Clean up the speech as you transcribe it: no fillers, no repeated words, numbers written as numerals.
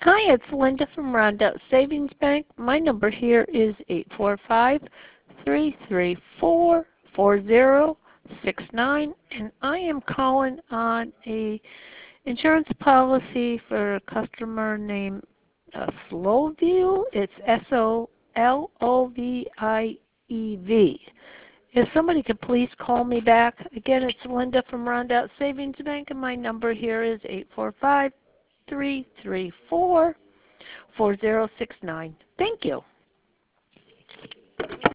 Hi, it's Linda from Rondout Savings Bank. My number here is 845-334-4069, and I am calling on a insurance policy for a customer named Sloviev. It's Soloviev. If somebody could please call me back. Again, it's Linda from Rondout Savings Bank, and my number here is 845-334-4069. Thank you.